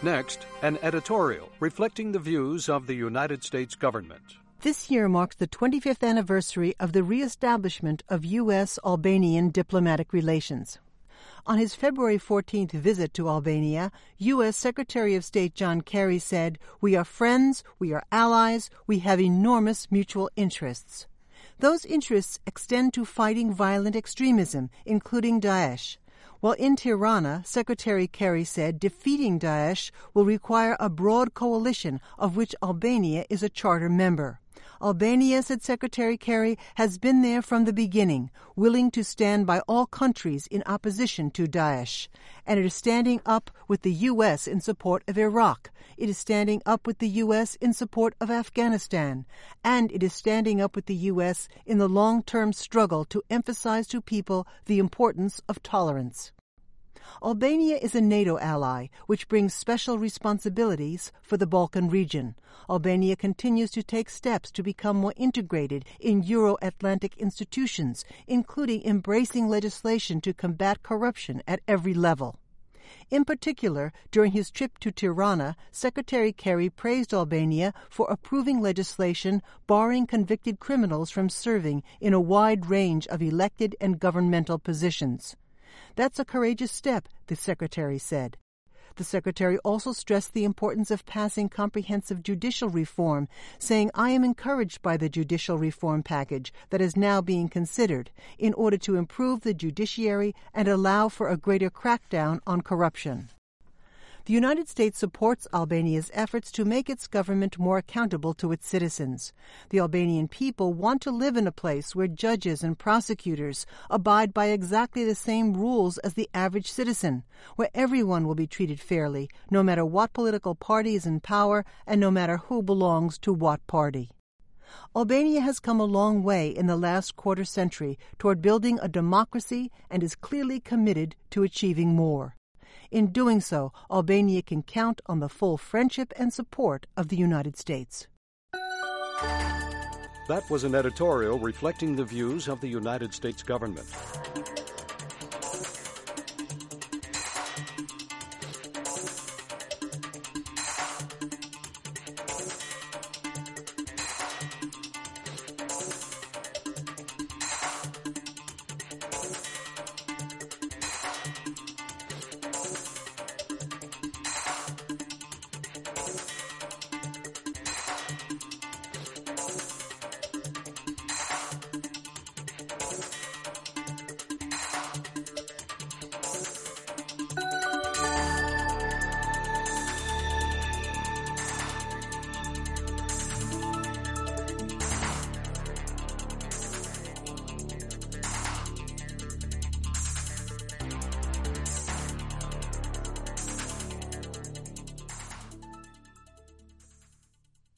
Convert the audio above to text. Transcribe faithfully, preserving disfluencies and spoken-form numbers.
Next, an editorial reflecting the views of the United States government. This year marks the twenty-fifth anniversary of the reestablishment of U S Albanian diplomatic relations. On his February fourteenth visit to Albania, U S Secretary of State John Kerry said, "We are friends, we are allies, we have enormous mutual interests." Those interests extend to fighting violent extremism, including Daesh. While in Tirana, Secretary Kerry said defeating Daesh will require a broad coalition of which Albania is a charter member. Albania, said Secretary Kerry, has been there from the beginning, willing to stand by all countries in opposition to Daesh. And it is standing up with the U S in support of Iraq. It is standing up with the U S in support of Afghanistan. And it is standing up with the U S in the long-term struggle to emphasize to people the importance of tolerance. Albania is a NATO ally, which brings special responsibilities for the Balkan region. Albania continues to take steps to become more integrated in Euro-Atlantic institutions, including embracing legislation to combat corruption at every level. In particular, during his trip to Tirana, Secretary Kerry praised Albania for approving legislation barring convicted criminals from serving in a wide range of elected and governmental positions. That's a courageous step, the Secretary said. The Secretary also stressed the importance of passing comprehensive judicial reform, saying, "I am encouraged by the judicial reform package that is now being considered in order to improve the judiciary and allow for a greater crackdown on corruption." The United States supports Albania's efforts to make its government more accountable to its citizens. The Albanian people want to live in a place where judges and prosecutors abide by exactly the same rules as the average citizen, where everyone will be treated fairly, no matter what political party is in power and no matter who belongs to what party. Albania has come a long way in the last quarter century toward building a democracy and is clearly committed to achieving more. In doing so, Albania can count on the full friendship and support of the United States. That was an editorial reflecting the views of the United States government.